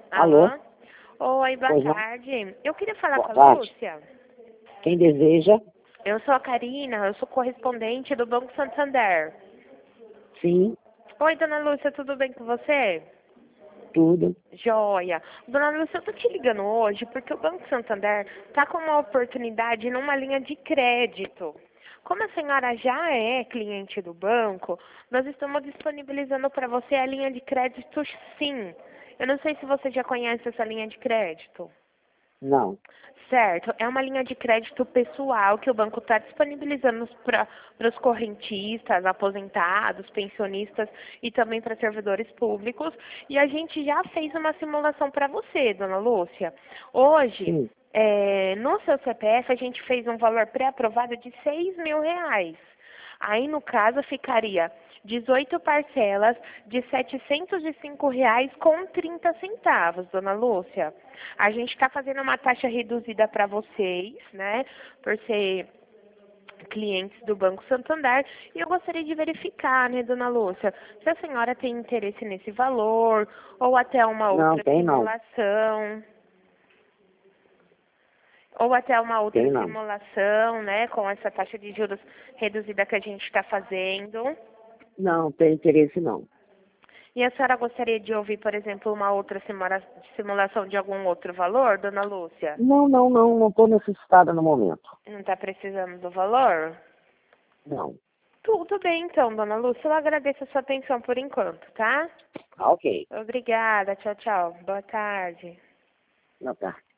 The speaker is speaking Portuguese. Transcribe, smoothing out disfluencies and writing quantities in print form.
Alô? Alô? Oi, boa Pois não? tarde. Eu queria falar Boa com a tarde. Lúcia. Quem deseja? Eu sou a Karina, eu sou correspondente do Banco Santander. Sim, Oi, dona Lúcia, tudo bem com você? tudo. Joia. Dona Lúcia, eu tô te ligando hoje porque o Banco Santander tá com uma oportunidade numa linha de crédito. Como a senhora já é cliente do banco, nós estamos disponibilizando para você a linha de crédito sim. Eu não sei se você já conhece essa linha de crédito. Não. Certo, é uma linha de crédito pessoal que o banco está disponibilizando para os correntistas, aposentados, pensionistas e também para servidores públicos. E a gente já fez uma simulação para você, dona Lúcia. Hoje, Sim. no seu CPF, a gente fez um valor pré-aprovado de R$ 6.000. Aí, no caso, ficaria 18 parcelas de R$ 705,30, dona Lúcia. A gente está fazendo uma taxa reduzida para vocês, né, por ser clientes do Banco Santander. E eu gostaria de verificar, né, dona Lúcia, se a senhora tem interesse nesse valor ou até uma Não, outra tem não. simulação. Ou até uma outra Tem não. simulação, né, com essa taxa de juros reduzida que a gente está fazendo. Não, tem interesse não. E a senhora gostaria de ouvir, por exemplo, uma outra simulação de algum outro valor, dona Lúcia? Não estou necessitada no momento. Não está precisando do valor? Não. Tudo bem, então, dona Lúcia. Eu agradeço a sua atenção por enquanto, tá? Ah, ok. Obrigada. Tchau, tchau. Boa tarde. Não, tá.